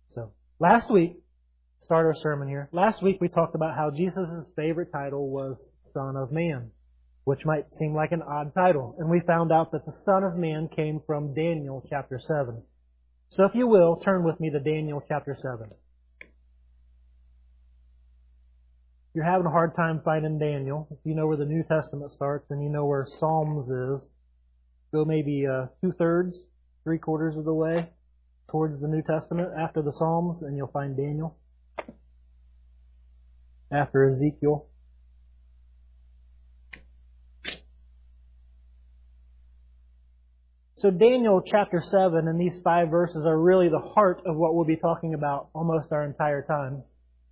So, last week, start our sermon here. Last week we talked about how Jesus' favorite title was Son of Man, which might seem like an odd title. And we found out that the Son of Man came from Daniel chapter 7. So if you will, turn with me to Daniel chapter 7. If you're having a hard time finding Daniel, if you know where the New Testament starts and you know where Psalms is, go maybe 2/3, 3/4 of the way towards the New Testament after the Psalms, and you'll find Daniel. After Ezekiel. So Daniel chapter 7 and these 5 verses are really the heart of what we'll be talking about almost our entire time.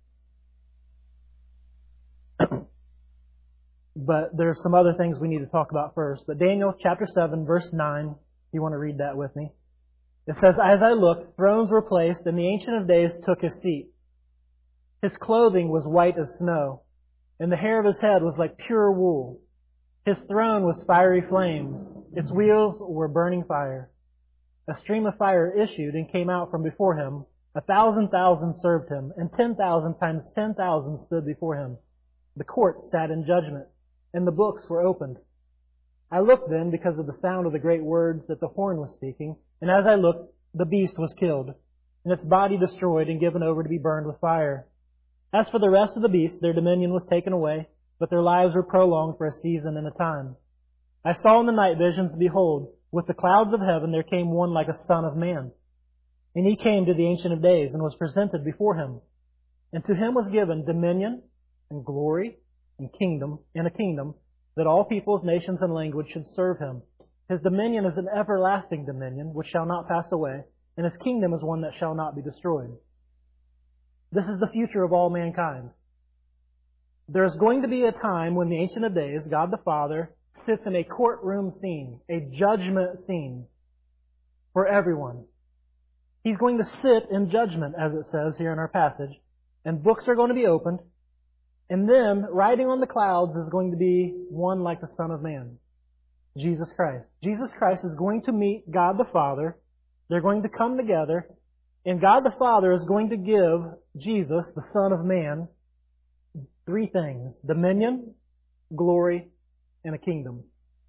But there's some other things we need to talk about first. But Daniel chapter 7 verse 9, if you want to read that with me. It says, "As I looked, thrones were placed, and the Ancient of Days took his seat. His clothing was white as snow, and the hair of his head was like pure wool. His throne was fiery flames. Its wheels were burning fire. A stream of fire issued and came out from before him. 1,000,000 served him, and 10,000 times 10,000 stood before him. The court sat in judgment, and the books were opened. I looked then because of the sound of the great words that the horn was speaking, and as I looked, the beast was killed, and its body destroyed and given over to be burned with fire. As for the rest of the beasts, their dominion was taken away, but their lives were prolonged for a season and a time. I saw in the night visions, behold, with the clouds of heaven there came one like a son of man. And he came to the Ancient of Days and was presented before him. And to him was given dominion and glory and a kingdom, that all peoples, nations, and language should serve him. His dominion is an everlasting dominion, which shall not pass away, and his kingdom is one that shall not be destroyed." This is the future of all mankind. There's going to be a time when the Ancient of Days, God the Father, sits in a courtroom scene, a judgment scene for everyone. He's going to sit in judgment, as it says here in our passage, and books are going to be opened, and then riding on the clouds is going to be one like the Son of Man, Jesus Christ. Jesus Christ is going to meet God the Father. They're going to come together, and God the Father is going to give Jesus, the Son of Man, 3 things: dominion, glory, and a kingdom.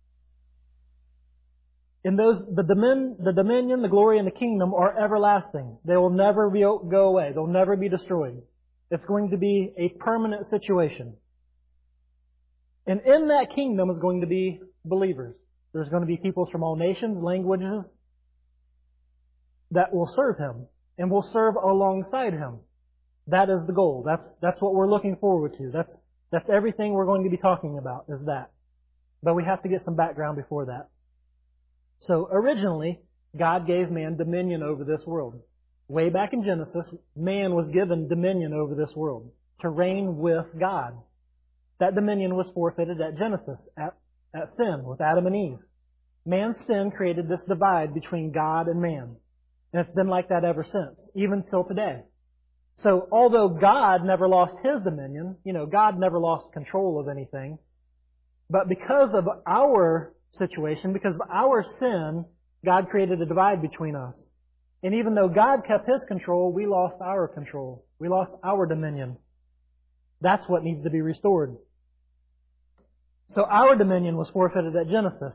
And the dominion, the glory, and the kingdom are everlasting. They will never go away. They'll never be destroyed. It's going to be a permanent situation. And in that kingdom is going to be believers. There's going to be peoples from all nations, languages, that will serve Him and will serve alongside Him. That is the goal. That's what we're looking forward to. That's everything we're going to be talking about, is that. But we have to get some background before that. So originally, God gave man dominion over this world. Way back in Genesis, man was given dominion over this world, to reign with God. That dominion was forfeited at Genesis, at sin, with Adam and Eve. Man's sin created this divide between God and man. And it's been like that ever since, even till today. So although God never lost His dominion, God never lost control of anything, but because of our situation, because of our sin, God created a divide between us. And even though God kept His control, we lost our control. We lost our dominion. That's what needs to be restored. So our dominion was forfeited at Genesis.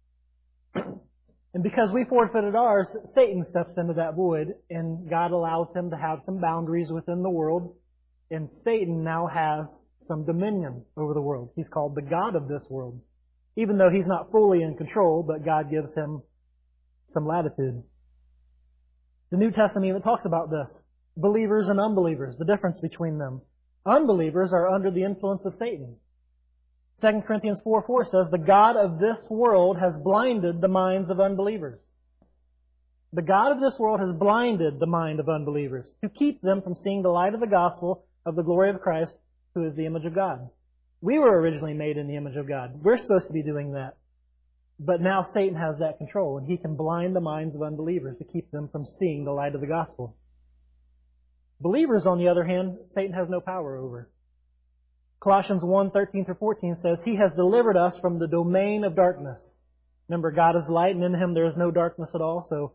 And because we forfeited ours, Satan steps into that void, and God allows him to have some boundaries within the world. And Satan now has some dominion over the world. He's called the God of this world. Even though he's not fully in control, but God gives him some latitude. The New Testament even talks about this. Believers and unbelievers, the difference between them. Unbelievers are under the influence of Satan. 2 Corinthians 4:4 says, "The God of this world has blinded the minds of unbelievers." The God of this world has blinded the mind of unbelievers to keep them from seeing the light of the gospel of the glory of Christ, who is the image of God. We were originally made in the image of God. We're supposed to be doing that. But now Satan has that control, and he can blind the minds of unbelievers to keep them from seeing the light of the gospel. Believers, on the other hand, Satan has no power over. Colossians 1:13-14 says, "He has delivered us from the domain of darkness." Remember, God is light, and in Him there is no darkness at all. So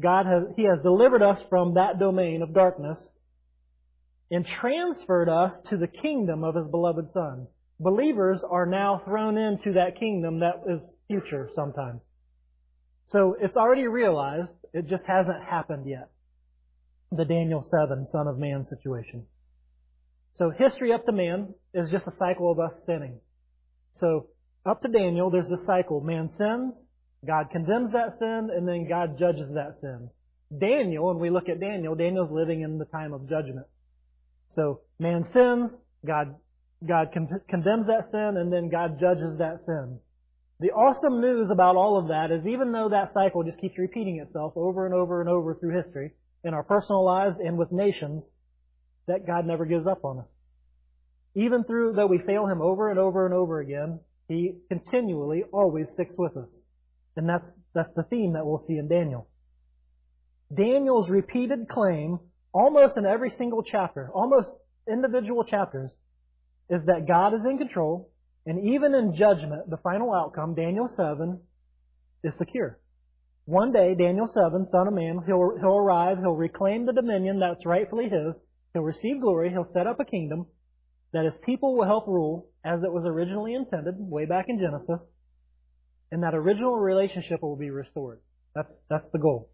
He has delivered us from that domain of darkness and transferred us to the kingdom of His beloved Son. Believers are now thrown into that kingdom that is future sometime. So it's already realized, it just hasn't happened yet. The Daniel 7 Son of Man situation. So history up to man is just a cycle of us sinning. So up to Daniel, there's a cycle. Man sins, God condemns that sin, and then God judges that sin. Daniel, when we look at Daniel, Daniel's living in the time of judgment. So man sins, God condemns that sin, and then God judges that sin. The awesome news about all of that is even though that cycle just keeps repeating itself over and over and over through history, in our personal lives and with nations, that God never gives up on us. Even though we fail Him over and over and over again, He continually always sticks with us. And that's the theme that we'll see in Daniel. Daniel's repeated claim, almost in every single chapter, almost individual chapters, is that God is in control, and even in judgment, the final outcome, Daniel 7, is secure. One day, Daniel 7, Son of Man, He'll arrive, He'll reclaim the dominion that's rightfully His, He'll receive glory, He'll set up a kingdom that His people will help rule as it was originally intended, way back in Genesis, and that original relationship will be restored. That's the goal.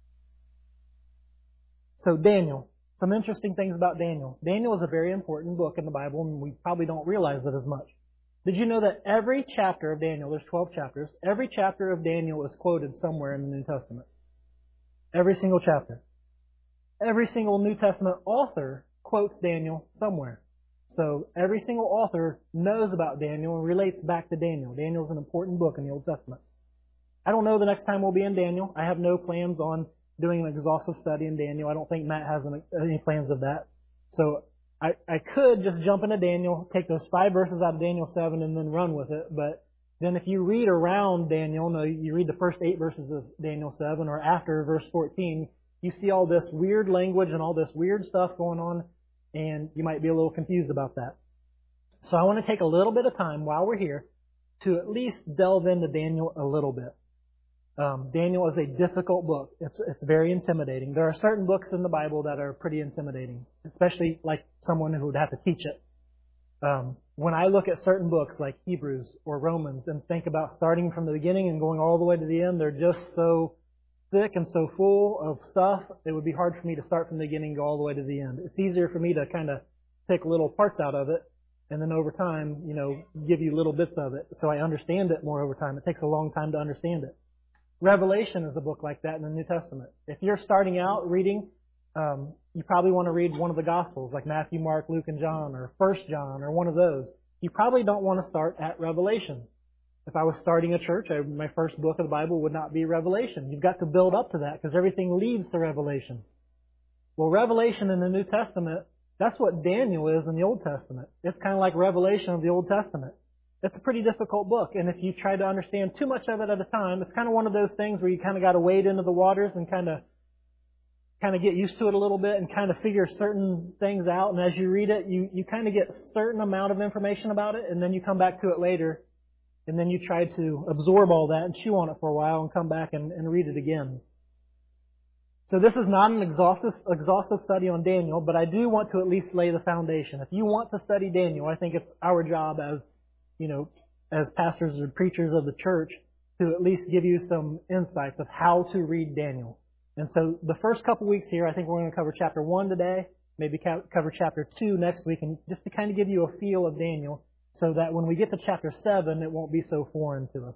So Daniel, some interesting things about Daniel. Daniel is a very important book in the Bible, and we probably don't realize it as much. Did you know that every chapter of Daniel, there's 12 chapters, every chapter of Daniel is quoted somewhere in the New Testament? Every single chapter. Every single New Testament author quotes Daniel somewhere. So every single author knows about Daniel and relates back to Daniel. Daniel's an important book in the Old Testament. I don't know the next time we'll be in Daniel. I have no plans on doing an exhaustive study in Daniel. I don't think Matt has any plans of that. So I could just jump into Daniel, take those 5 verses out of Daniel 7 and then run with it. But then if you read around Daniel, you read the first 8 verses of Daniel 7 or after verse 14, you see all this weird language and all this weird stuff going on, and you might be a little confused about that. So I want to take a little bit of time while we're here to at least delve into Daniel a little bit. Daniel is a difficult book. It's very intimidating. There are certain books in the Bible that are pretty intimidating, especially like someone who would have to teach it. When I look at certain books like Hebrews or Romans and think about starting from the beginning and going all the way to the end, they're just so thick and so full of stuff, it would be hard for me to start from the beginning and go all the way to the end. It's easier for me to kind of pick little parts out of it and then over time, give you little bits of it so I understand it more over time. It takes a long time to understand it. Revelation is a book like that in the New Testament. If you're starting out reading, you probably want to read one of the Gospels, like Matthew, Mark, Luke, and John, or 1 John, or one of those. You probably don't want to start at Revelation. If I was starting a church, my first book of the Bible would not be Revelation. You've got to build up to that, because everything leads to Revelation. Well, Revelation in the New Testament, that's what Daniel is in the Old Testament. It's kind of like Revelation of the Old Testament. It's a pretty difficult book, and if you try to understand too much of it at a time, it's kind of one of those things where you kind of got to wade into the waters and kind of get used to it a little bit and kind of figure certain things out. And as you read it, you kind of get a certain amount of information about it, and then you come back to it later, and then you try to absorb all that and chew on it for a while and come back and read it again. So this is not an exhaustive study on Daniel, but I do want to at least lay the foundation. If you want to study Daniel, I think it's our job as pastors or preachers of the church to at least give you some insights of how to read Daniel. And so the first couple weeks here, I think we're going to cover chapter 1 today, maybe cover chapter 2 next week, and just to kind of give you a feel of Daniel so that when we get to chapter 7, it won't be so foreign to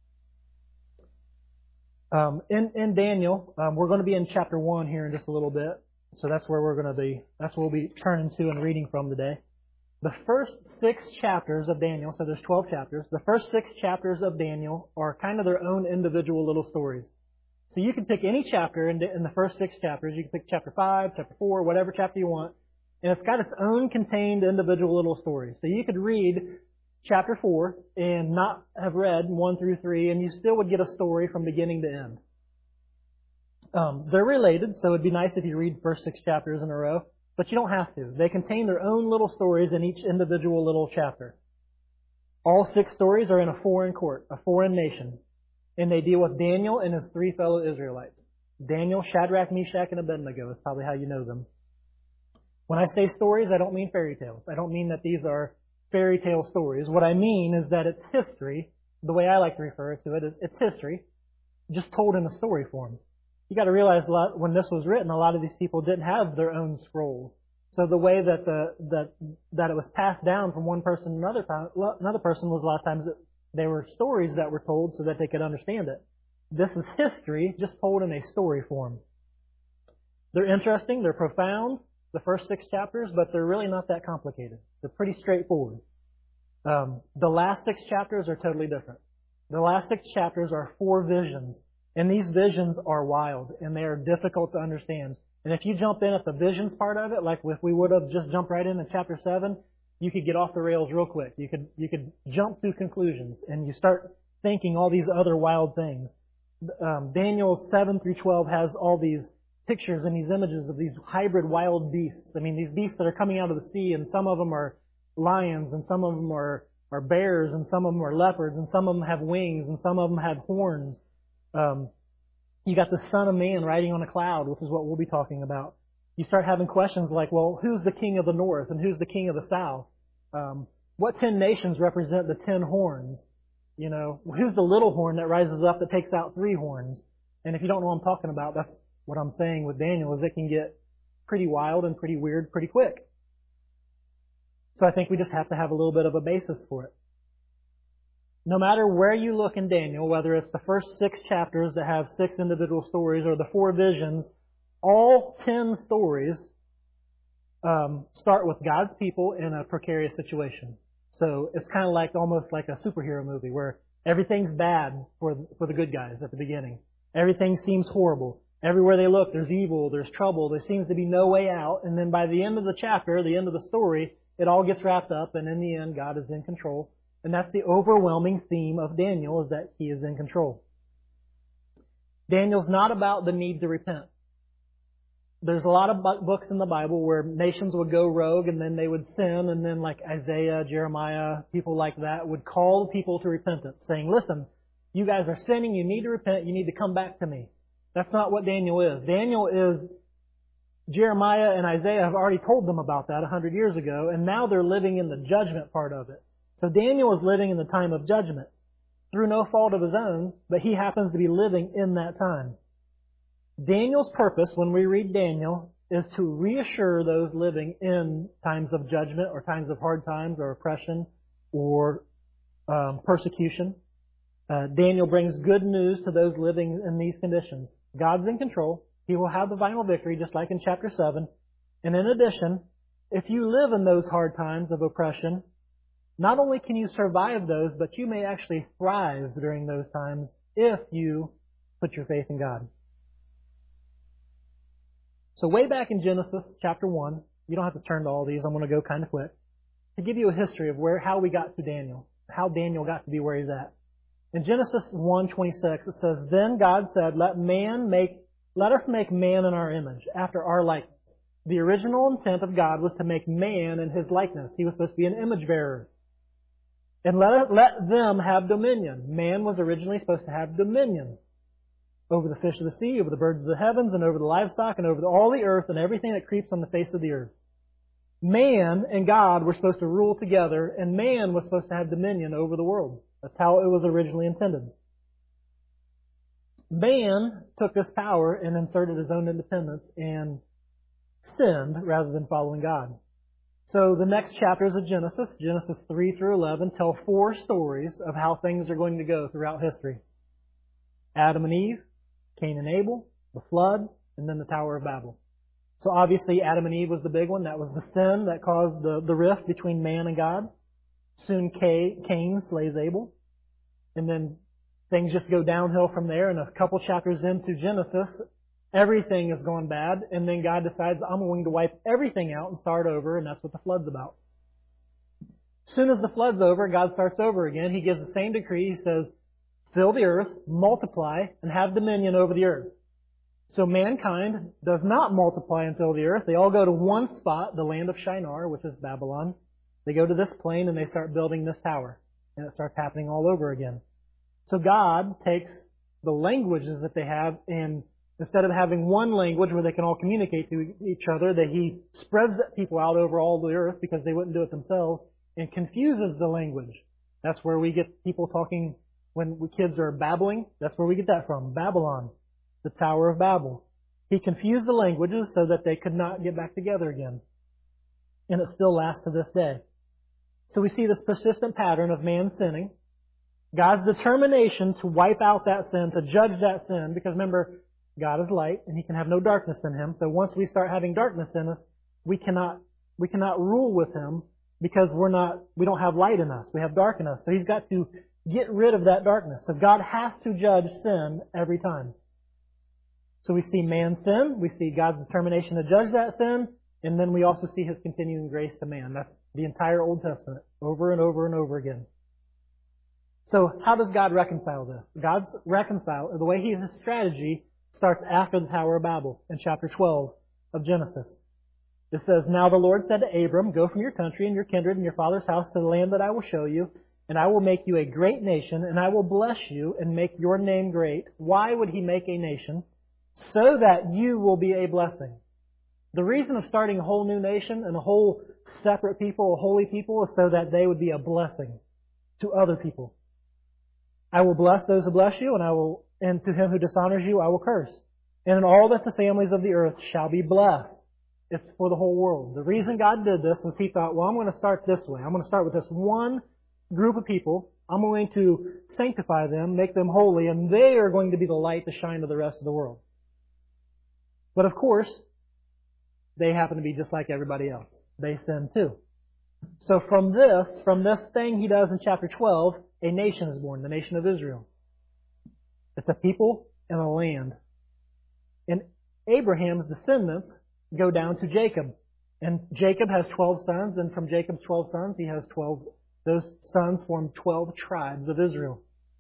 us. In Daniel, we're going to be in chapter 1 here in just a little bit. So that's where we're going to be. That's what we'll be turning to and reading from today. The first 6 chapters of Daniel, so there's 12 chapters, the first 6 chapters of Daniel are kind of their own individual little stories. So you can pick any chapter in the first 6 chapters. You can pick chapter 5, chapter 4, whatever chapter you want, and it's got its own contained individual little stories. So you could read chapter 4 and not have read 1 through 3, and you still would get a story from beginning to end. They're related, so it'd be nice if you read the first 6 chapters in a row. But you don't have to. They contain their own little stories in each individual little chapter. All 6 stories are in a foreign court, a foreign nation. And they deal with Daniel and his 3 fellow Israelites. Daniel, Shadrach, Meshach, and Abednego is probably how you know them. When I say stories, I don't mean fairy tales. I don't mean that these are fairy tale stories. What I mean is that it's history. The way I like to refer to it is it's history, just told in a story form. You got to realize when this was written, a lot of these people didn't have their own scrolls. So the way that that it was passed down from one person to another person was a lot of times they were stories that were told so that they could understand it. This is history, just told in a story form. They're interesting, they're profound, the first 6 chapters, but they're really not that complicated. They're pretty straightforward. The last 6 chapters are totally different. The last 6 chapters are 4 visions, and these visions are wild, and they are difficult to understand. And if you jump in at the visions part of it, like if we would have just jumped right in chapter 7, you could get off the rails real quick. You could jump to conclusions, and you start thinking all these other wild things. Daniel 7 through 12 has all these pictures and these images of these hybrid wild beasts. I mean, these beasts that are coming out of the sea, and some of them are lions, and some of them are bears, and some of them are leopards, and some of them have wings, and some of them have horns. You got the Son of Man riding on a cloud, which is what we'll be talking about. You start having questions like, well, who's the king of the north, and who's the king of the south? What 10 nations represent the 10 horns? You know, who's the little horn that rises up that takes out 3 horns? And if you don't know what I'm talking about, that's what I'm saying with Daniel, is it can get pretty wild and pretty weird pretty quick. So I think we just have to have a little bit of a basis for it. No matter where you look in Daniel, whether it's the first 6 chapters that have 6 individual stories or the 4 visions, all 10 stories start with God's people in a precarious situation. So it's kind of like almost like a superhero movie where everything's bad for the good guys at the beginning. Everything seems horrible. Everywhere they look, there's evil, there's trouble, there seems to be no way out. And then by the end of the chapter, the end of the story, it all gets wrapped up, and in the end, God is in control. And that's the overwhelming theme of Daniel, is that He is in control. Daniel's not about the need to repent. There's a lot of books in the Bible where nations would go rogue and then they would sin, and then like Isaiah, Jeremiah, people like that would call people to repentance, saying, listen, you guys are sinning, you need to repent, you need to come back to me. That's not what Daniel is. Daniel is, Jeremiah and Isaiah have already told them about that 100 years ago, and now they're living in the judgment part of it. So Daniel is living in the time of judgment through no fault of his own, but he happens to be living in that time. Daniel's purpose when we read Daniel is to reassure those living in times of judgment or times of hard times or oppression or persecution. Daniel brings good news to those living in these conditions. God's in control. He will have the final victory, just like in chapter 7. And in addition, if you live in those hard times of oppression, not only can you survive those, but you may actually thrive during those times if you put your faith in God. So way back in Genesis chapter 1, you don't have to turn to all these, I'm going to go kind of quick, to give you a history of how we got to Daniel, how Daniel got to be where he's at. In Genesis 1:26, it says, Then God said, Let us make man in our image, after our likeness. The original intent of God was to make man in His likeness. He was supposed to be an image bearer. And let them have dominion. Man was originally supposed to have dominion over the fish of the sea, over the birds of the heavens, and over the livestock, and over all the earth, and everything that creeps on the face of the earth. Man and God were supposed to rule together, and man was supposed to have dominion over the world. That's how it was originally intended. Man took this power and inserted his own independence and sinned rather than following God. So the next chapters of Genesis 3 through 11, tell 4 stories of how things are going to go throughout history. Adam and Eve, Cain and Abel, the flood, and then the Tower of Babel. So obviously Adam and Eve was the big one. That was the sin that caused the rift between man and God. Soon Cain slays Abel. And then things just go downhill from there. And a couple chapters into Genesis, everything is going bad. And then God decides, I'm going to wipe everything out and start over. And that's what the flood's about. As soon as the flood's over, God starts over again. He gives the same decree. He says, fill the earth, multiply, and have dominion over the earth. So mankind does not multiply and fill the earth. They all go to one spot, the land of Shinar, which is Babylon. They go to this plain and they start building this tower. And it starts happening all over again. So God takes the languages that they have and Instead of having one language where they can all communicate to each other, that He spreads people out over all the earth because they wouldn't do it themselves and confuses the language. That's where we get people talking when kids are babbling. That's where we get that from. Babylon, the Tower of Babel. He confused the languages so that they could not get back together again. And it still lasts to this day. So we see this persistent pattern of man sinning. God's determination to wipe out that sin, to judge that sin, because remember, God is light and He can have no darkness in Him. So once we start having darkness in us, we cannot rule with Him because we don't have light in us. We have dark in us. So He's got to get rid of that darkness. So God has to judge sin every time. So we see man sin, we see God's determination to judge that sin, and then we also see His continuing grace to man. That's the entire Old Testament, over and over and over again. So how does God reconcile this? The way His strategy starts after the Tower of Babel in chapter 12 of Genesis. It says, "Now the Lord said to Abram, go from your country and your kindred and your father's house to the land that I will show you, and I will make you a great nation, and I will bless you and make your name great." Why would He make a nation? So that you will be a blessing. The reason of starting a whole new nation and a whole separate people, a holy people, is so that they would be a blessing to other people. "I will bless those who bless you, and to him who dishonors you I will curse. And in all that the families of the earth shall be blessed." It's for the whole world. The reason God did this is He thought, well, I'm going to start this way. I'm going to start with this one group of people. I'm going to sanctify them, make them holy, and they are going to be the light to shine to the rest of the world. But of course, they happen to be just like everybody else. They sin too. So from this thing He does in chapter 12, a nation is born, the nation of Israel. It's a people and a land. And Abraham's descendants go down to Jacob. And Jacob has 12 sons, and from Jacob's 12 sons, he has 12. Those sons form 12 tribes of Israel.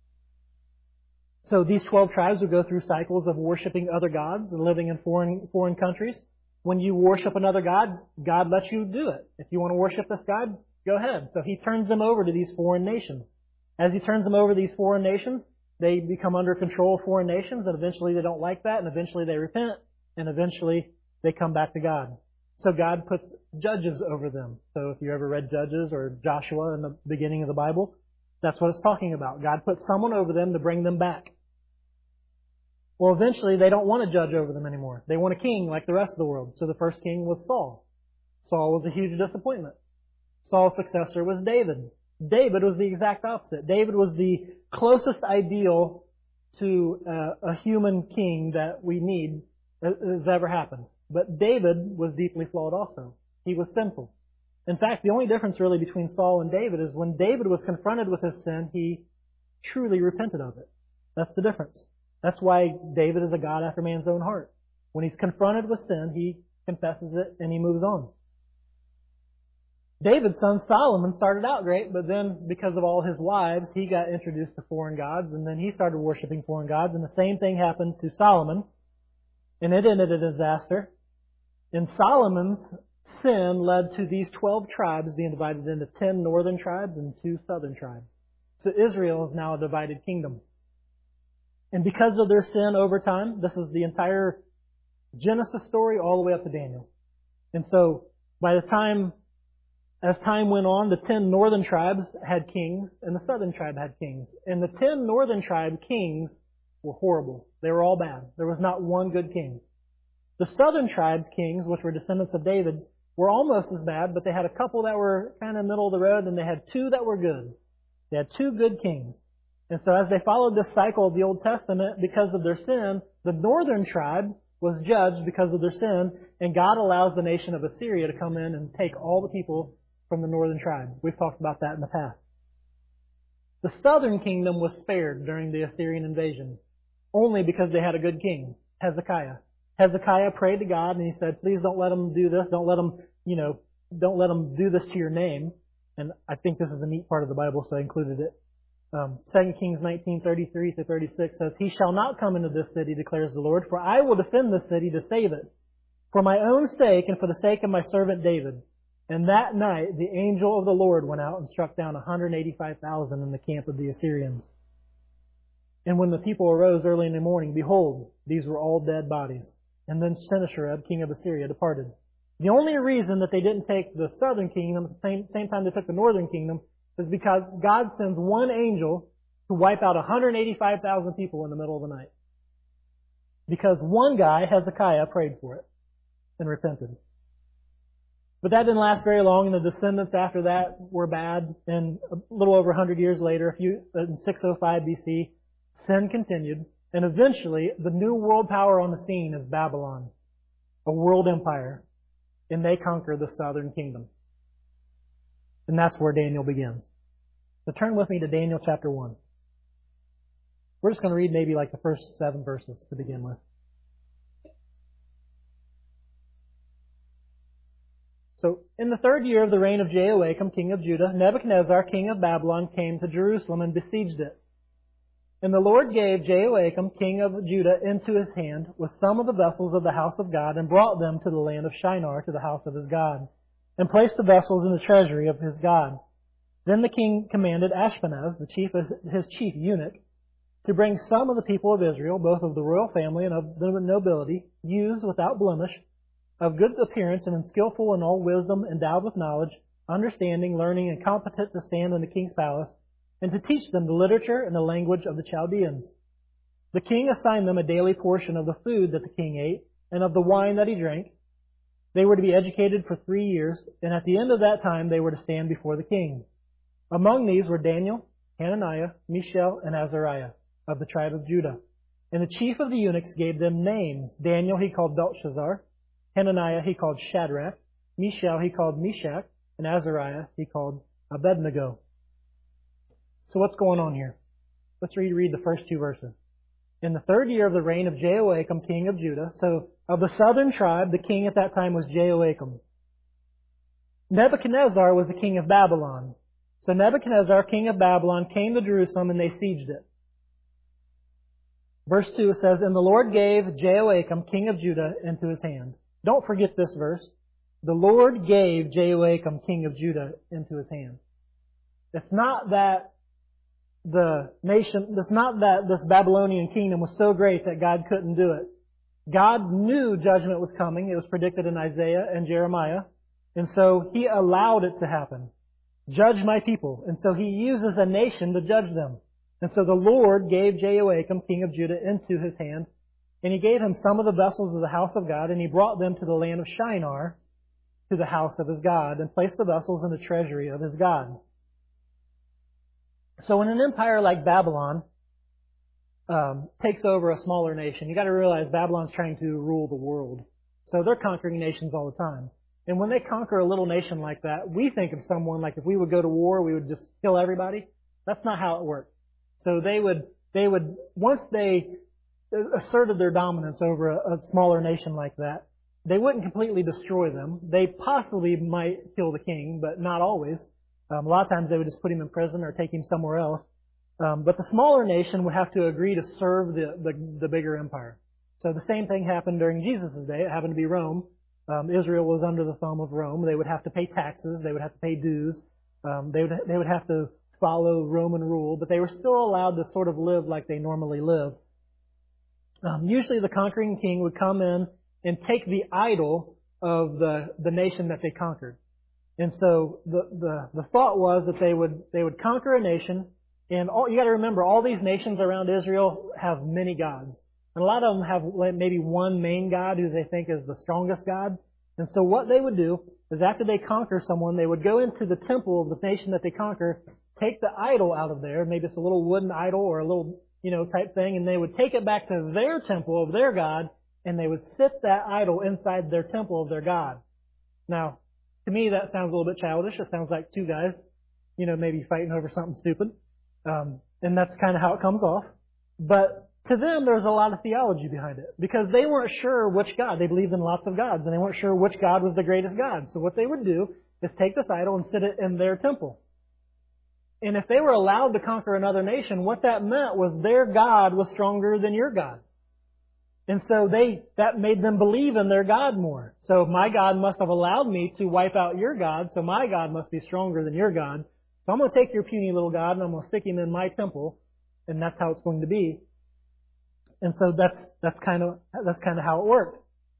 So these 12 tribes would go through cycles of worshiping other gods and living in foreign countries. When you worship another god, God lets you do it. If you want to worship this god, go ahead. So He turns them over to these foreign nations. As He turns them over to these foreign nations, they become under control of foreign nations, and eventually they don't like that, and eventually they repent, and eventually they come back to God. So God puts judges over them. So if you ever read Judges or Joshua in the beginning of the Bible, that's what it's talking about. God puts someone over them to bring them back. Well, eventually they don't want a judge over them anymore. They want a king like the rest of the world. So the first king was Saul. Saul was a huge disappointment. Saul's successor was David. David was the exact opposite. David was the closest ideal to a human king that we need has ever happened. But David was deeply flawed also. He was sinful. In fact, the only difference really between Saul and David is when David was confronted with his sin, he truly repented of it. That's the difference. That's why David is a God after man's own heart. When he's confronted with sin, he confesses it and he moves on. David's son Solomon started out great, but then because of all his wives, he got introduced to foreign gods, and then he started worshiping foreign gods, and the same thing happened to Solomon, and it ended in a disaster. And Solomon's sin led to these 12 tribes being divided into 10 northern tribes and 2 southern tribes. So Israel is now a divided kingdom. And because of their sin over time, this is the entire Genesis story all the way up to Daniel. And so as time went on, the 10 northern tribes had kings and the southern tribe had kings. And the 10 northern tribe kings were horrible. They were all bad. There was not one good king. The southern tribe's kings, which were descendants of David's, were almost as bad, but they had a couple that were kind of middle of the road, and they had 2 that were good. They had 2 good kings. And so as they followed this cycle of the Old Testament, because of their sin, the northern tribe was judged because of their sin, and God allows the nation of Assyria to come in and take all the people from the northern tribe. We've talked about that in the past. The southern kingdom was spared during the Assyrian invasion, only because they had a good king, Hezekiah. Hezekiah prayed to God and he said, please don't let them do this. Don't let them do this to your name. And I think this is a neat part of the Bible, so I included it. 2 Kings 19:33-36 says, "He shall not come into this city, declares the Lord, for I will defend this city to save it, for my own sake and for the sake of my servant David." And that night the angel of the Lord went out and struck down 185,000 in the camp of the Assyrians. And when the people arose early in the morning, behold, these were all dead bodies. And then Sennacherib, king of Assyria, departed. The only reason that they didn't take the southern kingdom at the same time they took the northern kingdom is because God sends one angel to wipe out 185,000 people in the middle of the night. Because one guy, Hezekiah, prayed for it and repented. But that didn't last very long, and the descendants after that were bad. And a little over 100 years later, in 605 BC, sin continued. And eventually, the new world power on the scene is Babylon, a world empire. And they conquer the southern kingdom. And that's where Daniel begins. So turn with me to Daniel chapter 1. We're just going to read maybe like the first 7 verses to begin with. So, in the 3rd year of the reign of Jehoiakim, king of Judah, Nebuchadnezzar, king of Babylon, came to Jerusalem and besieged it. And the Lord gave Jehoiakim, king of Judah, into his hand with some of the vessels of the house of God, and brought them to the land of Shinar, to the house of his God, and placed the vessels in the treasury of his God. Then the king commanded Ashpenaz, his chief eunuch, to bring some of the people of Israel, both of the royal family and of the nobility, youths without blemish, of good appearance and skillful in all wisdom, endowed with knowledge, understanding, learning, and competent to stand in the king's palace, and to teach them the literature and the language of the Chaldeans. The king assigned them a daily portion of the food that the king ate, and of the wine that he drank. They were to be educated for 3 years, and at the end of that time they were to stand before the king. Among these were Daniel, Hananiah, Mishael, and Azariah, of the tribe of Judah. And the chief of the eunuchs gave them names. Daniel he called Belshazzar, Hananiah he called Shadrach, Mishael he called Meshach, and Azariah he called Abednego. So what's going on here? Let's read the first 2 verses. In the 3rd year of the reign of Jehoiakim, king of Judah, so of the southern tribe, the king at that time was Jehoiakim. Nebuchadnezzar was the king of Babylon. So Nebuchadnezzar, king of Babylon, came to Jerusalem and they sieged it. Verse 2 says, And the Lord gave Jehoiakim, king of Judah, into his hand. Don't forget this verse. The Lord gave Jehoiakim, king of Judah, into his hand. It's not that it's not that this Babylonian kingdom was so great that God couldn't do it. God knew judgment was coming. It was predicted in Isaiah and Jeremiah. And so He allowed it to happen. Judge my people. And so He uses a nation to judge them. And so the Lord gave Jehoiakim, king of Judah, into his hand. And He gave him some of the vessels of the house of God. And He brought them to the land of Shinar, to the house of his God, and placed the vessels in the treasury of his God. So when an empire like Babylon takes over a smaller nation, you got to realize Babylon's trying to rule the world. So they're conquering nations all the time. And when they conquer a little nation like that, we think of someone like if we would go to war, we would just kill everybody. That's not how it works. So they would once they asserted their dominance over a smaller nation like that, they wouldn't completely destroy them. They possibly might kill the king, but not always. A lot of times they would just put him in prison or take him somewhere else. But the smaller nation would have to agree to serve the bigger empire. So the same thing happened during Jesus' day. It happened to be Rome. Israel was under the thumb of Rome. They would have to pay taxes. They would have to pay dues. They would have to follow Roman rule, but they were still allowed to sort of live like they normally live. Usually the conquering king would come in and take the idol of the nation that they conquered. And so the thought was that they would conquer a nation, and you got to remember, all these nations around Israel have many gods, and a lot of them have maybe one main god who they think is the strongest god. And so what they would do is after they conquer someone, they would go into the temple of the nation that they conquer, take the idol out of there, maybe it's a little wooden idol or a little type thing, and they would take it back to their temple of their god, and they would sit that idol inside their temple of their god. Now, to me, that sounds a little bit childish. It sounds like 2 guys, maybe fighting over something stupid. And that's kind of how it comes off. But to them, there's a lot of theology behind it. Because they weren't sure which God. They believed in lots of gods, and they weren't sure which God was the greatest God. So what they would do is take this idol and sit it in their temple. And if they were allowed to conquer another nation, what that meant was their God was stronger than your God. And so that made them believe in their God more. So my God must have allowed me to wipe out your God, so my God must be stronger than your God. So I'm going to take your puny little God and I'm going to stick him in my temple. and that's how it's going to be. And so that's kind of how it worked.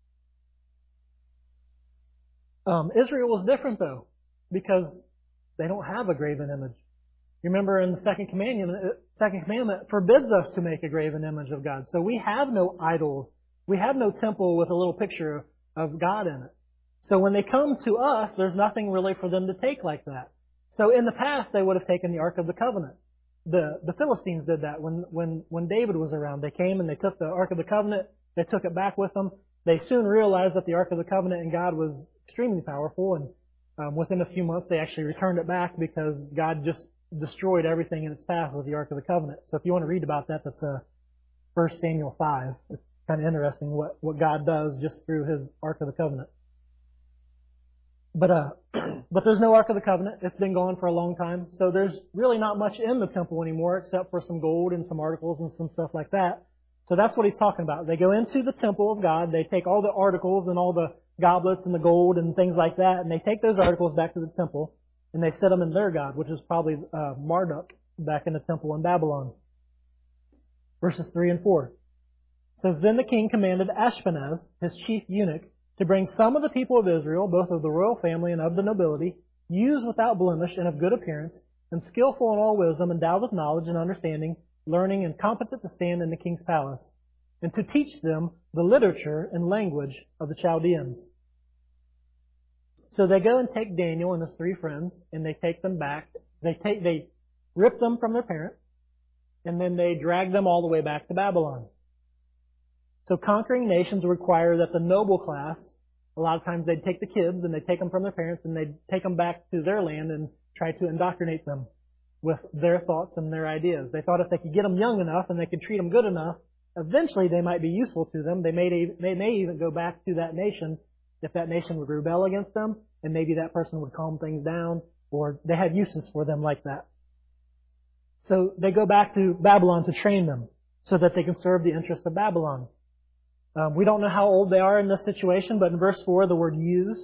Israel was different though, because they don't have a graven image. You remember in the second commandment forbids us to make a graven image of God. So we have no idols. We have no temple with a little picture of God in it. So when they come to us, there's nothing really for them to take like that. So in the past, they would have taken the Ark of the Covenant. The Philistines did that when David was around. They came and they took the Ark of the Covenant. They took it back with them. They soon realized that the Ark of the Covenant and God was extremely powerful, and within a few months they actually returned it back because God just destroyed everything in its path with the Ark of the Covenant. So if you want to read about that, that's 1 Samuel 5. It's kind of interesting what God does just through His Ark of the Covenant. But there's no Ark of the Covenant. It's been gone for a long time. So there's really not much in the temple anymore except for some gold and some articles and some stuff like that. So that's what he's talking about. They go into the temple of God. They take all the articles and all the goblets and the gold and things like that, and they take those articles back to the temple, and they set them in their god, which is probably Marduk back in the temple in Babylon. Verses 3 and 4. It says, Then the king commanded Ashpenaz, his chief eunuch, to bring some of the people of Israel, both of the royal family and of the nobility, used without blemish and of good appearance, and skillful in all wisdom, endowed with knowledge and understanding, learning, and competent to stand in the king's palace, and to teach them the literature and language of the Chaldeans. So they go and take Daniel and his 3 friends, and they take them back. They rip them from their parents, and then they drag them all the way back to Babylon. So conquering nations require that the noble class, a lot of times they'd take the kids and they'd take them from their parents and they'd take them back to their land and try to indoctrinate them with their thoughts and their ideas. They thought if they could get them young enough and they could treat them good enough, eventually they might be useful to them. They may even go back to that nation if that nation would rebel against them, and maybe that person would calm things down, or they had uses for them like that. So they go back to Babylon to train them so that they can serve the interests of Babylon. We don't know how old they are in this situation, but in verse 4, the word use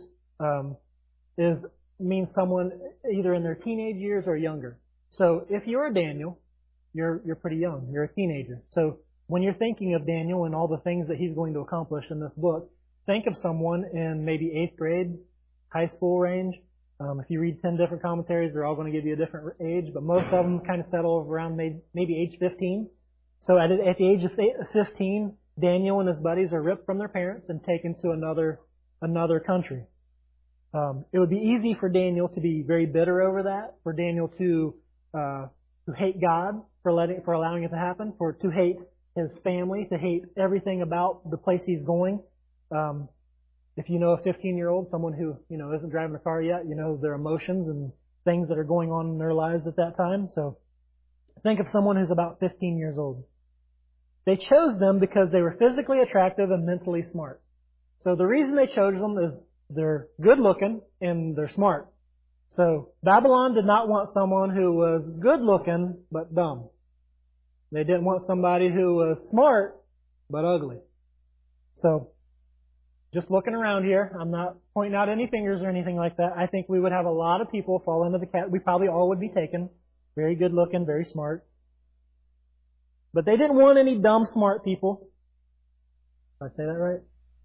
means someone either in their teenage years or younger. So if you're a Daniel, you're pretty young. You're a teenager. So when you're thinking of Daniel and all the things that he's going to accomplish in this book, think of someone in maybe 8th grade, high school range. If you read 10 different commentaries, they're all going to give you a different age, but most of them kind of settle around maybe age 15. So at the age of 15, Daniel and his buddies are ripped from their parents and taken to another country. It would be easy for Daniel to be very bitter over that, for Daniel to hate God for allowing it to happen, to hate his family, to hate everything about the place he's going. If you know a 15-year-old, someone who isn't driving a car yet, you know their emotions and things that are going on in their lives at that time. So think of someone who's about 15 years old. They chose them because they were physically attractive and mentally smart. So the reason they chose them is they're good looking and they're smart. So Babylon did not want someone who was good looking but dumb. They didn't want somebody who was smart but ugly. So just looking around here, I'm not pointing out any fingers or anything like that. I think we would have a lot of people fall into the category. We probably all would be taken. Very good looking, very smart. But they didn't want any dumb, smart people. Did I say that right?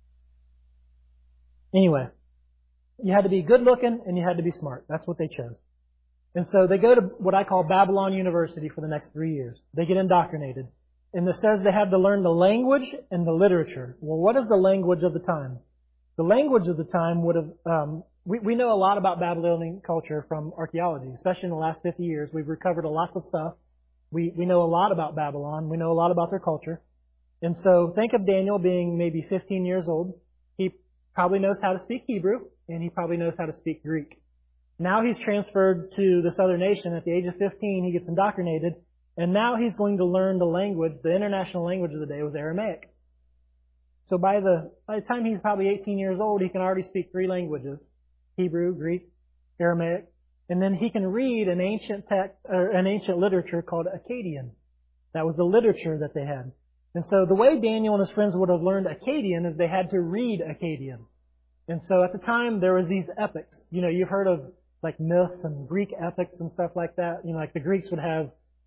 Anyway, you had to be good looking and you had to be smart. That's what they chose. And so they go to what I call Babylon University for the next 3 years. They get indoctrinated. And it says they have to learn the language and the literature. Well, what is the language of the time? The language of the time would have... We know a lot about Babylonian culture from archaeology, especially in the last 50 years. We've recovered a lot of stuff. We know a lot about Babylon. We know a lot about their culture. And so think of Daniel being maybe 15 years old. He probably knows how to speak Hebrew, and he probably knows how to speak Greek. Now he's transferred to this other nation. At the age of 15, he gets indoctrinated, and now he's going to learn the language. The international language of the day was Aramaic. So by the time he's probably 18 years old, he can already speak 3 languages: Hebrew, Greek, Aramaic. And then he can read an ancient text or an ancient literature called Akkadian. That was the literature that they had. And so the way Daniel and his friends would have learned Akkadian is they had to read Akkadian. And so at the time there was these epics. You've heard of like myths and Greek epics and stuff like that. Like the Greeks would have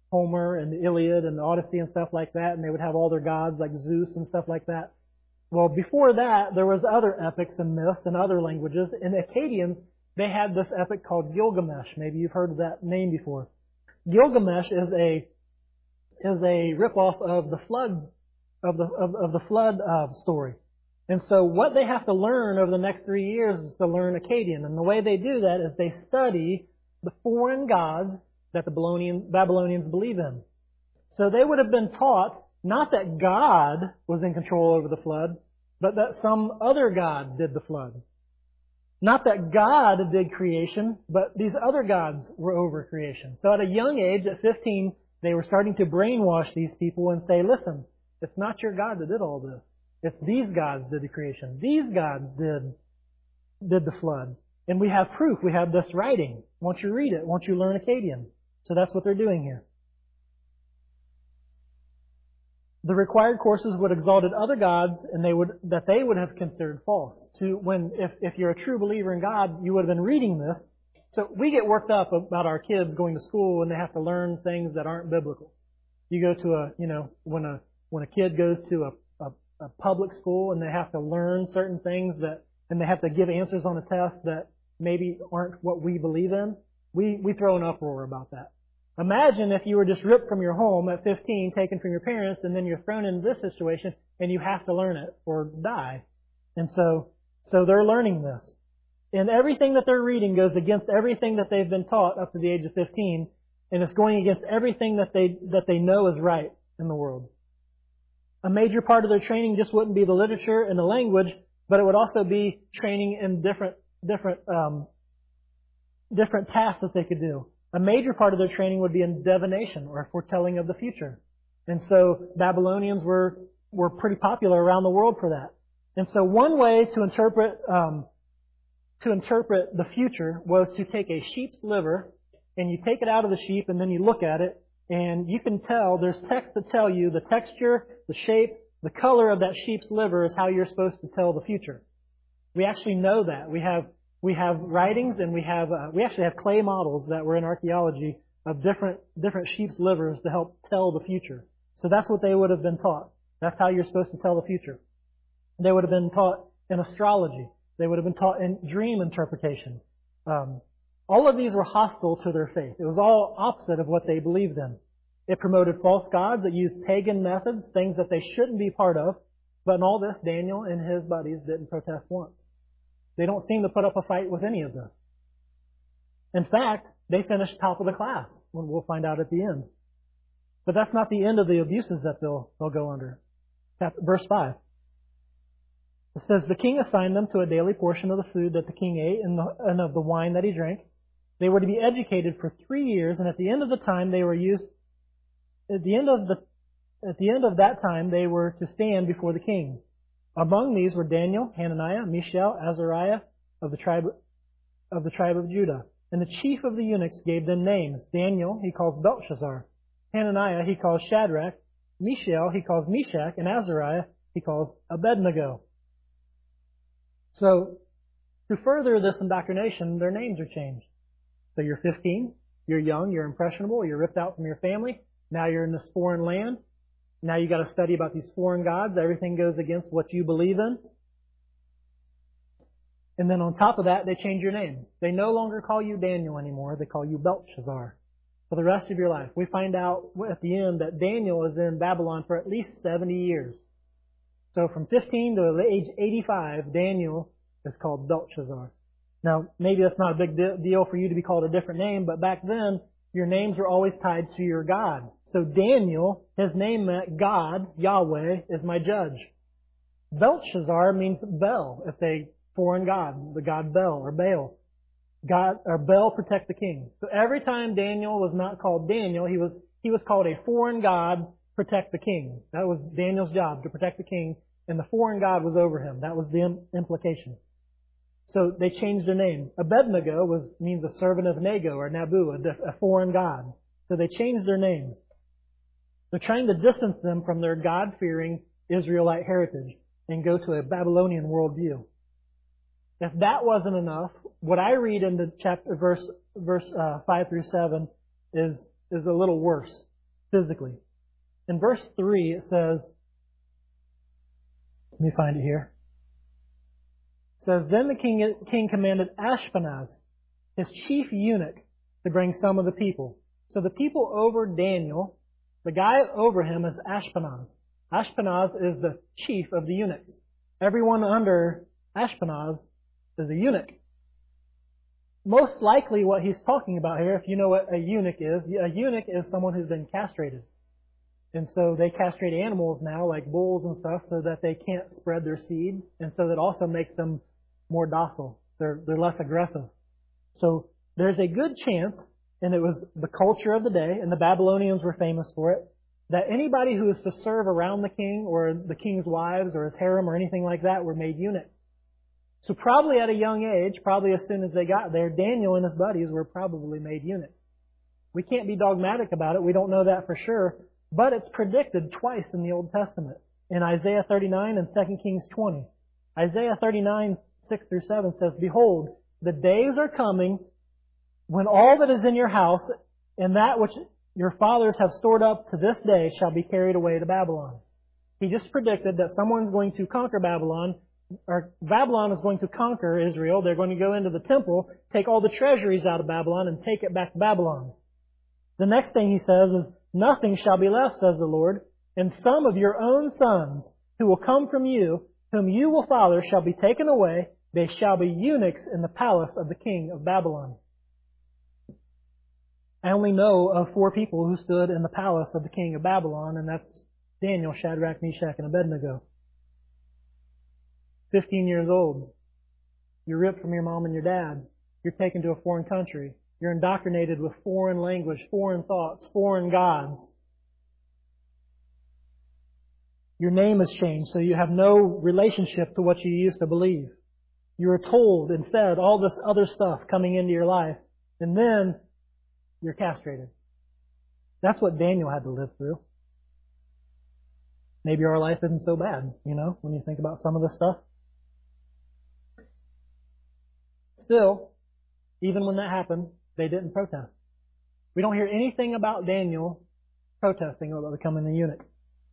Homer and the Iliad and the Odyssey and stuff like that, and they would have all their gods like Zeus and stuff like that. Well, before that, there was other epics and myths and other languages. And the Akkadians, they had this epic called Gilgamesh. Maybe you've heard of that name before. Gilgamesh is a ripoff of the flood of the flood story. And so what they have to learn over the next 3 years is to learn Akkadian. And the way they do that is they study the foreign gods that the Babylonians believe in. So they would have been taught not that God was in control over the flood, but that some other God did the flood. Not that God did creation, but these other gods were over creation. So at a young age, at 15, they were starting to brainwash these people and say, listen, it's not your God that did all this. It's these gods did the creation. These gods did the flood. And we have proof. We have this writing. Won't you read it? Won't you learn Akkadian? So that's what they're doing here. The required courses would have exalted other gods and they would have considered false. If you're a true believer in God, you would have been reading this. So we get worked up about our kids going to school and they have to learn things that aren't biblical. You go to when a kid goes to a public school and they have to learn certain things and they have to give answers on a test that maybe aren't what we believe in, we throw an uproar about that. Imagine if you were just ripped from your home at 15, taken from your parents, and then you're thrown into this situation and you have to learn it or die. And so they're learning this. And everything that they're reading goes against everything that they've been taught up to the age of 15, and it's going against everything that they know is right in the world. A major part of their training just wouldn't be the literature and the language, but it would also be training in different tasks that they could do. A major part of their training would be in divination or foretelling of the future. And so Babylonians were pretty popular around the world for that. And so one way to interpret the future was to take a sheep's liver and you take it out of the sheep and then you look at it and you can tell, there's text that tell you the texture, the shape, the color of that sheep's liver is how you're supposed to tell the future. We actually know that. We have writings and we actually have clay models that were in archaeology of different sheep's livers to help tell the future. So that's what they would have been taught. That's how you're supposed to tell the future. They would have been taught in astrology. They would have been taught in dream interpretation. All of these were hostile to their faith. It was all opposite of what they believed in. It promoted false gods. It used pagan methods, things that they shouldn't be part of. But in all this, Daniel and his buddies didn't protest once. They don't seem to put up a fight with any of this. In fact, they finished top of the class, when we'll find out at the end. But that's not the end of the abuses that they'll go under. Verse 5. It says, the king assigned them to a daily portion of the food that the king ate and of the wine that he drank. They were to be educated for 3 years, and at the end of the time they were used. At the end of that time they were to stand before the king. Among these were Daniel, Hananiah, Mishael, Azariah of the tribe of Judah. And the chief of the eunuchs gave them names. Daniel he calls Belshazzar. Hananiah he calls Shadrach. Mishael he calls Meshach. And Azariah he calls Abednego. So, to further this indoctrination, their names are changed. So you're 15, you're young, you're impressionable, you're ripped out from your family. Now you're in this foreign land. Now you got to study about these foreign gods. Everything goes against what you believe in. And then on top of that, they change your name. They no longer call you Daniel anymore. They call you Belshazzar for the rest of your life. We find out at the end that Daniel is in Babylon for at least 70 years. So from 15 to the age 85, Daniel is called Belshazzar. Now, maybe that's not a big deal for you to be called a different name, but back then, your names were always tied to your God. So Daniel, his name meant God, Yahweh, is my judge. Belshazzar means Bel. It's a foreign god, the god Bel or Baal. God or Bel protect the king. So every time Daniel was not called Daniel, he was called a foreign god, protect the king. That was Daniel's job, to protect the king, and the foreign god was over him. That was the implication. So they changed their name. Abednego means a servant of Nego or Nabu, a foreign god. So they changed their names. They're trying to distance them from their God-fearing Israelite heritage and go to a Babylonian worldview. If that wasn't enough, what I read in the chapter verse 5 through 7 is a little worse. physically. In verse 3 it says, let me find it here. It says, Then the king commanded Ashpenaz, his chief eunuch, to bring some of the people. So the people over Daniel, the guy over him is Ashpenaz. Ashpenaz is the chief of the eunuchs. Everyone under Ashpenaz is a eunuch. Most likely what he's talking about here, if you know what a eunuch is someone who's been castrated. And so they castrate animals now, like bulls and stuff, so that they can't spread their seed. And so that also makes them more docile. They're less aggressive. So there's a good chance, and it was the culture of the day, and the Babylonians were famous for it, that anybody who was to serve around the king or the king's wives or his harem or anything like that were made eunuchs. So probably at a young age, probably as soon as they got there, Daniel and his buddies were probably made eunuchs. We can't be dogmatic about it. We don't know that for sure. But it's predicted twice in the Old Testament. In Isaiah 39 and 2 Kings 20. Isaiah 39, 6 through 7 says, Behold, the days are coming when all that is in your house and that which your fathers have stored up to this day shall be carried away to Babylon. He just predicted that someone's going to conquer Babylon, or Babylon is going to conquer Israel. They're going to go into the temple, take all the treasuries out of Babylon, and take it back to Babylon. The next thing he says is, Nothing shall be left, says the Lord, and some of your own sons who will come from you, whom you will father, shall be taken away. They shall be eunuchs in the palace of the king of Babylon. I only know of 4 people who stood in the palace of the king of Babylon, and that's Daniel, Shadrach, Meshach, and Abednego. 15 years old. You're ripped from your mom and your dad. You're taken to a foreign country. You're indoctrinated with foreign language, foreign thoughts, foreign gods. Your name has changed, so you have no relationship to what you used to believe. You are told and fed all this other stuff coming into your life, and then you're castrated. That's what Daniel had to live through. Maybe our life isn't so bad, when you think about some of this stuff. Still, even when that happened, they didn't protest. We don't hear anything about Daniel protesting about becoming a eunuch.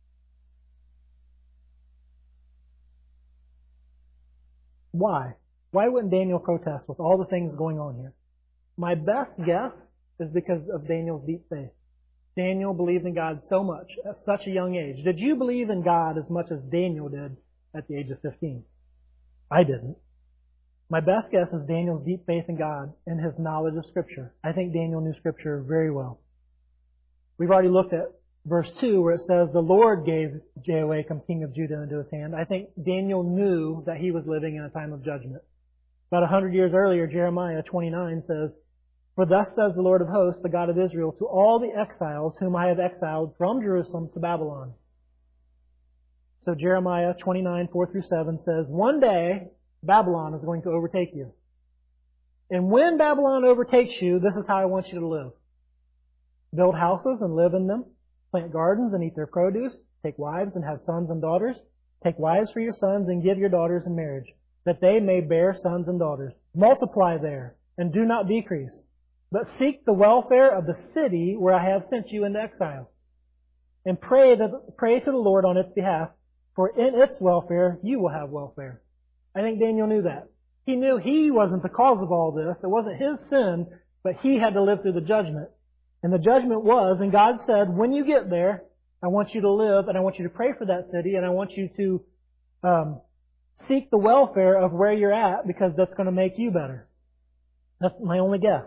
Why? Why wouldn't Daniel protest with all the things going on here? My best guess is because of Daniel's deep faith. Daniel believed in God so much at such a young age. Did you believe in God as much as Daniel did at the age of 15? I didn't. My best guess is Daniel's deep faith in God and his knowledge of Scripture. I think Daniel knew Scripture very well. We've already looked at verse 2 where it says, The Lord gave Jehoiakim, king of Judah, into his hand. I think Daniel knew that he was living in a time of judgment. About 100 years earlier, Jeremiah 29 says, For thus says the Lord of hosts, the God of Israel, to all the exiles whom I have exiled from Jerusalem to Babylon. So Jeremiah 29, 4 through 7 says, One day Babylon is going to overtake you. And when Babylon overtakes you, this is how I want you to live. Build houses and live in them. Plant gardens and eat their produce. Take wives and have sons and daughters. Take wives for your sons and give your daughters in marriage, that they may bear sons and daughters. Multiply there and do not decrease. But seek the welfare of the city where I have sent you into exile. And pray to the Lord on its behalf, for in its welfare you will have welfare. I think Daniel knew that. He knew he wasn't the cause of all this. It wasn't his sin, but he had to live through the judgment. And the judgment was, and God said, when you get there, I want you to live, and I want you to pray for that city, and I want you to seek the welfare of where you're at, because that's going to make you better. That's my only guess.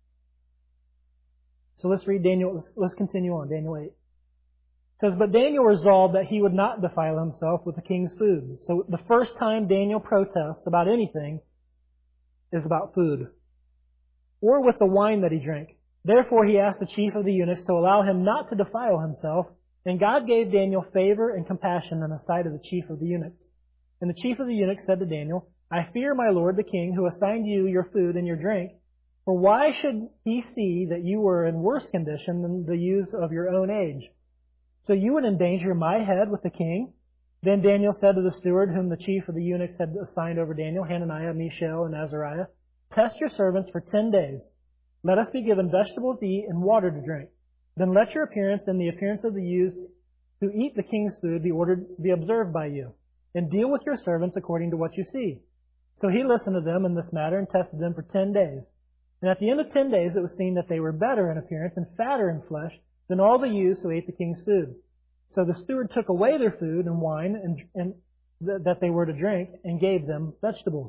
So let's read Daniel. Let's continue on, Daniel 8. It says, But Daniel resolved that he would not defile himself with the king's food. So the first time Daniel protests about anything is about food, or with the wine that he drank. Therefore he asked the chief of the eunuchs to allow him not to defile himself, and God gave Daniel favor and compassion in the sight of the chief of the eunuchs. And the chief of the eunuchs said to Daniel, I fear my lord the king, who assigned you your food and your drink. For why should he see that you were in worse condition than the youths of your own age? So you would endanger my head with the king? Then Daniel said to the steward, whom the chief of the eunuchs had assigned over Daniel, Hananiah, Mishael, and Azariah, Test your servants for 10 days. Let us be given vegetables to eat and water to drink. Then let your appearance and the appearance of the youth who eat the king's food be observed by you, and deal with your servants according to what you see. So he listened to them in this matter and tested them for 10 days. And at the end of 10 days it was seen that they were better in appearance and fatter in flesh than all the youths who ate the king's food. So the steward took away their food and wine and that they were to drink and gave them vegetables.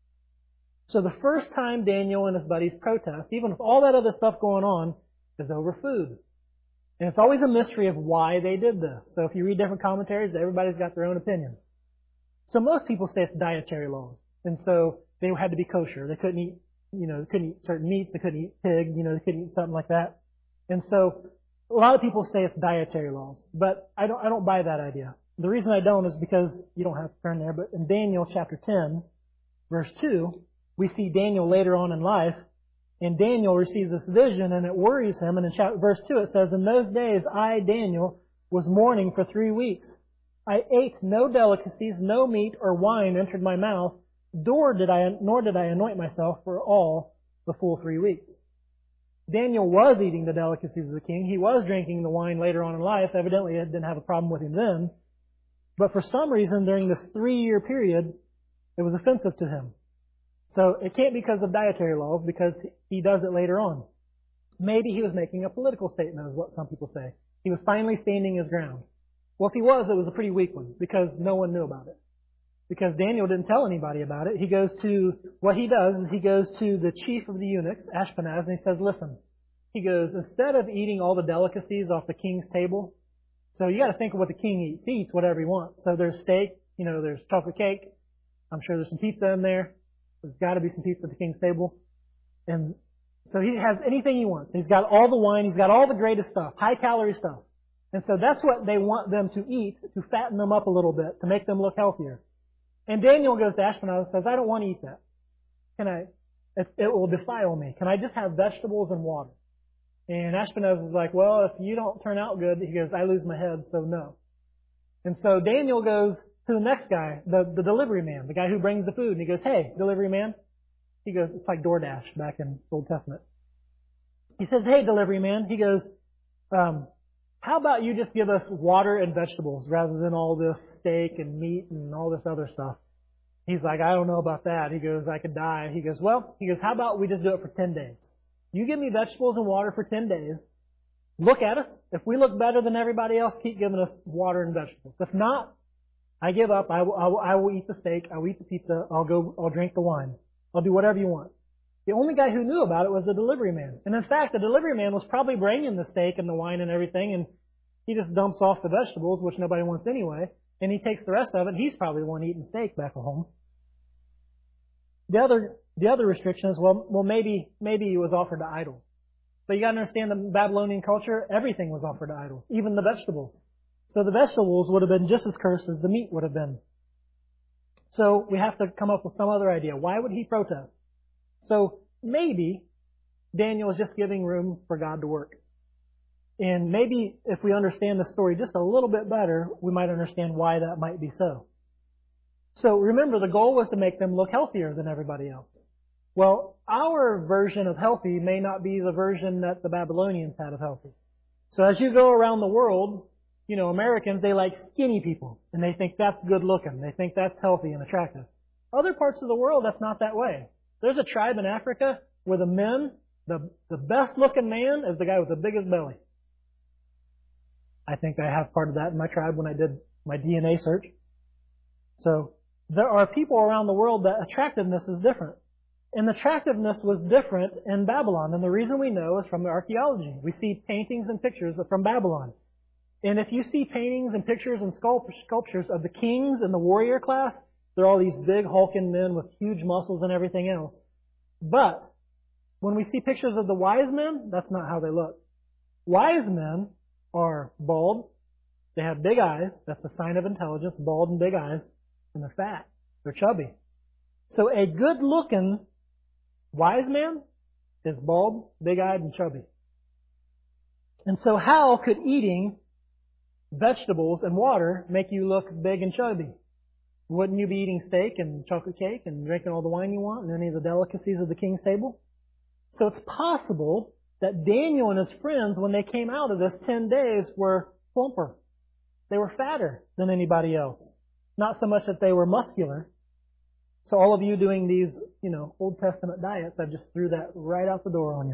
So the first time Daniel and his buddies protest, even with all that other stuff going on, is over food. And it's always a mystery of why they did this. So if you read different commentaries, everybody's got their own opinion. So most people say it's dietary laws. And so they had to be kosher. They couldn't eat, they couldn't eat certain meats. They couldn't eat pig. They couldn't eat something like that. And so a lot of people say it's dietary laws. But I don't buy that idea. The reason I don't is because you don't have to turn there, but in Daniel chapter 10, verse 2, we see Daniel later on in life, and Daniel receives this vision, and it worries him. And in verse 2 it says, "In those days I, Daniel, was mourning for 3 weeks. I ate no delicacies, no meat or wine entered my mouth, nor did I anoint myself for all the full 3 weeks." Daniel was eating the delicacies of the king. He was drinking the wine later on in life. Evidently it didn't have a problem with him then. But for some reason during this 3-year period, it was offensive to him. So it can't be because of dietary laws, because he does it later on. Maybe he was making a political statement, is what some people say. He was finally standing his ground. Well, if he was, it was a pretty weak one, because no one knew about it. Because Daniel didn't tell anybody about it. He goes to the chief of the eunuchs, Ashpenaz, and he says, listen. He goes, instead of eating all the delicacies off the king's table, so you got to think of what the king eats. He eats whatever he wants. So there's steak, there's chocolate cake. I'm sure there's some pizza in there. There's got to be some pizza at the king's table. And so he has anything he wants. He's got all the wine. He's got all the greatest stuff, high-calorie stuff. And so that's what they want them to eat, to fatten them up a little bit, to make them look healthier. And Daniel goes to Ashpenaz and says, I don't want to eat that. It will defile me. Can I just have vegetables and water? And Ashpenaz is like, well, if you don't turn out good, he goes, I lose my head, so no. And so Daniel goes to the next guy, the delivery man, the guy who brings the food, and he goes, hey, delivery man. He goes, it's like DoorDash back in the Old Testament. He says, hey, delivery man. He goes, how about you just give us water and vegetables rather than all this steak and meat and all this other stuff? He's like, I don't know about that. He goes, I could die. He goes, how about we just do it for 10 days? You give me vegetables and water for 10 days. Look at us. If we look better than everybody else, keep giving us water and vegetables. If not, I give up. I will eat the steak. I will eat the pizza. I'll drink the wine. I'll do whatever you want. The only guy who knew about it was the delivery man. And in fact, the delivery man was probably bringing the steak and the wine and everything, and he just dumps off the vegetables, which nobody wants anyway, and he takes the rest of it. He's probably the one eating steak back at home. The other restriction is, maybe it was offered to idols. But you got to understand, the Babylonian culture, everything was offered to idols, even the vegetables. So the vegetables would have been just as cursed as the meat would have been. So we have to come up with some other idea. Why would he protest? So maybe Daniel is just giving room for God to work. And maybe if we understand the story just a little bit better, we might understand why that might be so. So remember, the goal was to make them look healthier than everybody else. Well, our version of healthy may not be the version that the Babylonians had of healthy. So as you go around the world, Americans, they like skinny people, and they think that's good looking. They think that's healthy and attractive. Other parts of the world, that's not that way. There's a tribe in Africa where the men, the best looking man is the guy with the biggest belly. I think I have part of that in my tribe when I did my DNA search. So there are people around the world that attractiveness is different. And the attractiveness was different in Babylon. And the reason we know is from the archaeology. We see paintings and pictures from Babylon. And if you see paintings and pictures and sculptures of the kings and the warrior class, they're all these big hulking men with huge muscles and everything else. But when we see pictures of the wise men, that's not how they look. Wise men are bald. They have big eyes. That's a sign of intelligence, bald and big eyes. And they're fat. They're chubby. So a good-looking wise man is bald, big-eyed, and chubby. And so how could eating vegetables and water make you look big and chubby? Wouldn't you be eating steak and chocolate cake and drinking all the wine you want and any of the delicacies of the king's table? So it's possible that Daniel and his friends, when they came out of this 10 days, were plumper. They were fatter than anybody else. Not so much that they were muscular. So all of you doing these, Old Testament diets, I just threw that right out the door on you.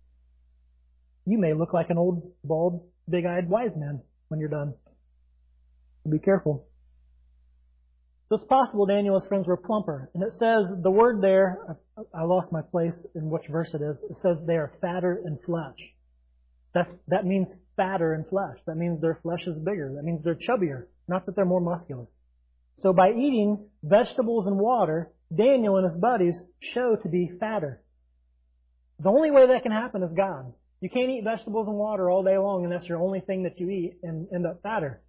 You may look like an old, bald, big-eyed wise man when you're done. So be careful. So it's possible Daniel and his friends were plumper. And it says, the word there, I lost my place in which verse it is. It says they are fatter in flesh. That means fatter in flesh. That means their flesh is bigger. That means they're chubbier. Not that they're more muscular. So by eating vegetables and water, Daniel and his buddies show to be fatter. The only way that can happen is God. You can't eat vegetables and water all day long and that's your only thing that you eat and end up fatter.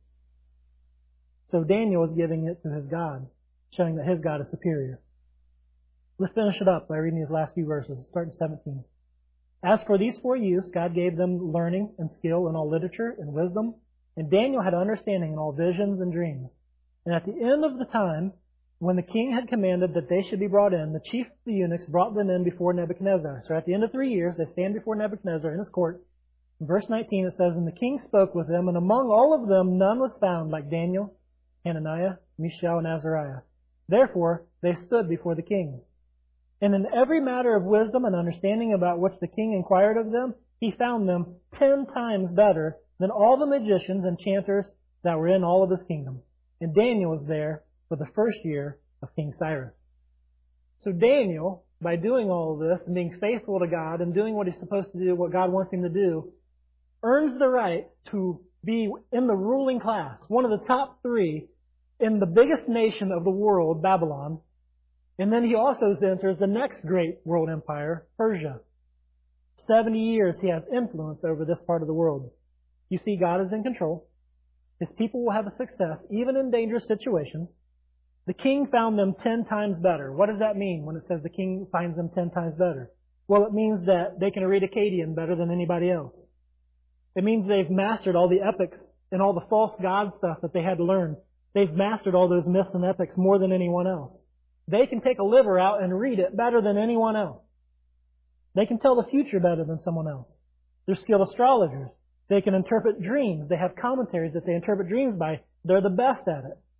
So Daniel is giving it to his God, showing that his God is superior. Let's finish it up by reading these last few verses, starting 17. As for these 4 youths, God gave them learning and skill in all literature and wisdom, and Daniel had understanding in all visions and dreams. And at the end of the time, when the king had commanded that they should be brought in, the chief of the eunuchs brought them in before Nebuchadnezzar. So at the end of 3 years, they stand before Nebuchadnezzar in his court. In verse 19 it says, And the king spoke with them, and among all of them none was found like Daniel, Hananiah, Mishael, and Azariah. Therefore they stood before the king. And in every matter of wisdom and understanding about which the king inquired of them, he found them 10 times better than all the magicians and enchanters that were in all of his kingdom. And Daniel was there for the first year of King Cyrus. So Daniel, by doing all of this and being faithful to God and doing what he's supposed to do, what God wants him to do, earns the right to be in the ruling class, one of the top 3 in the biggest nation of the world, Babylon. And then he also enters the next great world empire, Persia. 70 years he has influence over this part of the world. You see, God is in control. His people will have a success, even in dangerous situations. The king found them 10 times better. What does that mean when it says the king finds them 10 times better? Well, it means that they can read Akkadian better than anybody else. It means they've mastered all the epics and all the false god stuff that they had to learn. They've mastered all those myths and epics more than anyone else. They can take a liver out and read it better than anyone else. They can tell the future better than someone else. They're skilled astrologers. They can interpret dreams. They have commentaries that they interpret dreams by. They're the best at it.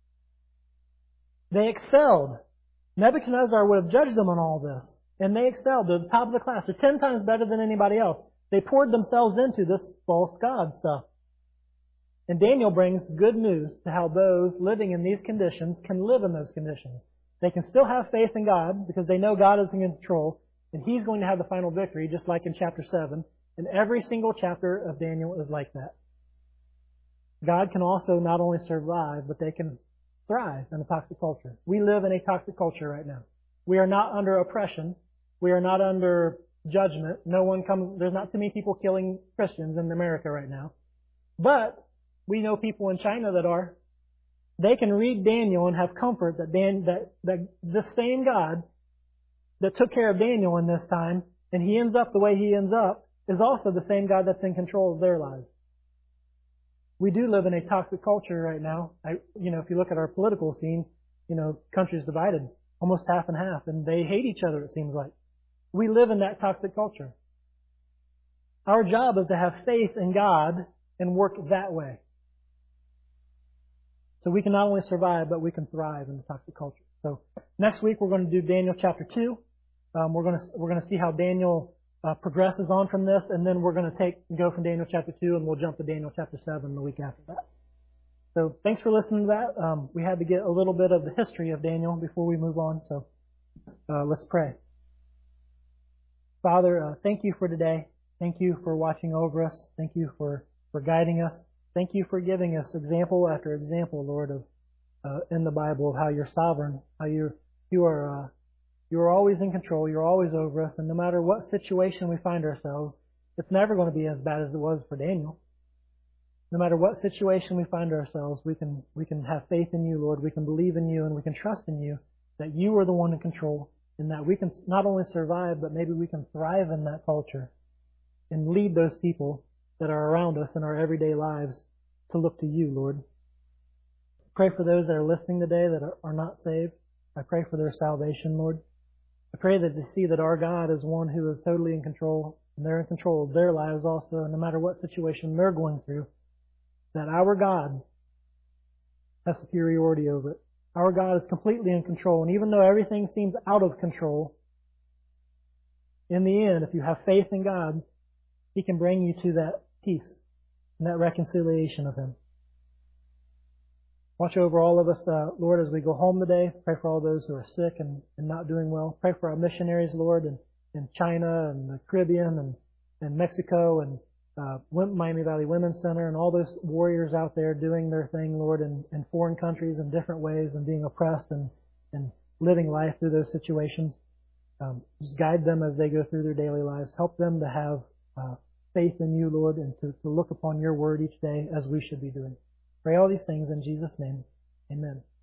They excelled. Nebuchadnezzar would have judged them on all this. And they excelled. They're the top of the class. They're 10 times better than anybody else. They poured themselves into this false god stuff. And Daniel brings good news to how those living in these conditions can live in those conditions. They can still have faith in God because they know God is in control and He's going to have the final victory, just like in chapter 7. And every single chapter of Daniel is like that. God can also not only survive, but they can thrive in a toxic culture. We live in a toxic culture right now. We are not under oppression. We are not under judgment. There's not too many people killing Christians in America right now. But we know people in China that are. They can read Daniel and have comfort that the same God that took care of Daniel in this time, and he ends up the way he ends up, is also the same God that's in control of their lives. We do live in a toxic culture right now. If you look at our political scene, countries divided, almost half and half, and they hate each other, it seems like. We live in that toxic culture. Our job is to have faith in God and work that way. So we can not only survive, but we can thrive in the toxic culture. So next week we're going to do Daniel chapter 2. We're going to see how Daniel progresses on from this, and then we're going to go from Daniel chapter 2, and we'll jump to Daniel chapter 7 the week after that. So thanks for listening to that. We had to get a little bit of the history of Daniel before we move on. So let's pray. Father, thank you for today. Thank you for watching over us. Thank you for guiding us. Thank you for giving us example after example, Lord, of in the Bible of how you're sovereign, how you are always in control. You're always over us, and no matter what situation we find ourselves, it's never going to be as bad as it was for Daniel. No matter what situation we find ourselves, we can have faith in you, Lord. We can believe in you, and we can trust in you that you are the one in control, and that we can not only survive, but maybe we can thrive in that culture and lead those people that are around us in our everyday lives to look to you, Lord. Pray for those that are listening today that are not saved. I pray for their salvation, Lord. I pray that they see that our God is one who is totally in control and they're in control of their lives also, no matter what situation they're going through, that our God has superiority over it. Our God is completely in control, and even though everything seems out of control, in the end, if you have faith in God, He can bring you to that peace and that reconciliation of Him. Watch over all of us, Lord, as we go home today. Pray for all those who are sick and not doing well. Pray for our missionaries, Lord, in China and the Caribbean and Mexico and Miami Valley Women's Center and all those warriors out there doing their thing, Lord, in foreign countries in different ways and being oppressed and living life through those situations. Just guide them as they go through their daily lives. Help them to have faith in You, Lord, and to look upon Your Word each day as we should be doing. Pray all these things in Jesus' name. Amen.